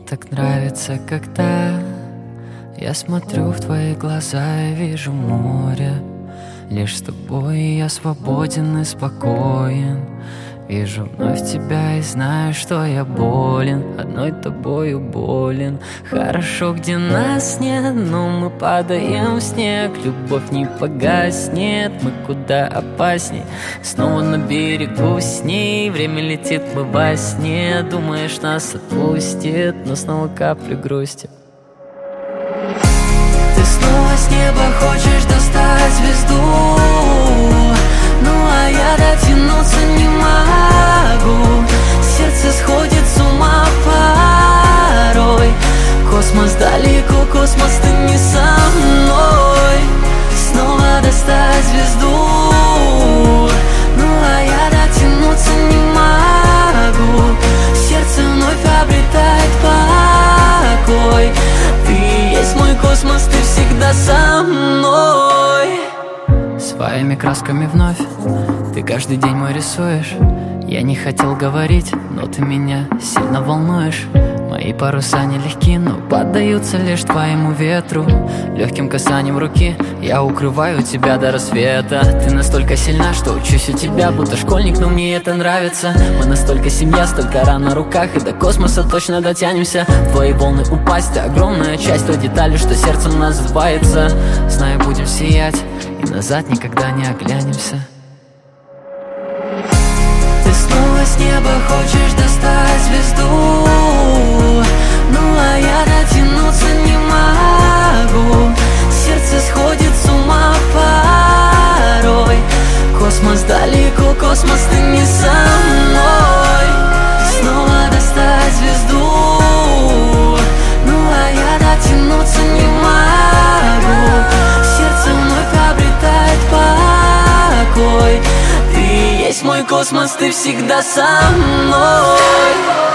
так нравится, когда я смотрю в твои глаза и вижу море. Лишь с тобой я свободен и спокоен. Вижу вновь тебя и знаю, что я болен. Одной тобою болен. Хорошо, где нас нет, но мы падаем в снег. Любовь не погаснет, мы куда опасней. Снова на берегу с ней. Время летит, мы во сне. Думаешь, нас отпустит, но снова капли грусти. Ты снова с неба хочешь достать звезду, ну а я дотянуться не могу. Сердце сходит с ума порой. Космос далеко, космос, ты не со мной. Снова достать звезду, ну а я дотянуться не могу. Сердце вновь обретает покой. Ты есть мой космос, ты всегда со мной. Своими красками вновь ты каждый день мой рисуешь. Я не хотел говорить, но ты меня сильно волнуешь. Мои паруса нелегки, но поддаются лишь твоему ветру. Легким касанием руки я укрываю тебя до рассвета. Ты настолько сильна, что учусь у тебя, будто школьник, но мне это нравится. Мы настолько семья, столько ран на руках, и до космоса точно дотянемся. В твои волны упасть, огромная часть той детали, что сердцем называется. Знаю, будем сиять, и назад никогда не оглянемся. Ты снова с неба хочешь достать звезду, ну а я дотянуться не могу. Сердце сходит с ума порой. Космос далеко, космос, ты не со мной. Снова достать звезду, ну а я дотянуться не могу. Сердце вновь обретает покой. Ты есть мой космос, ты всегда со мной.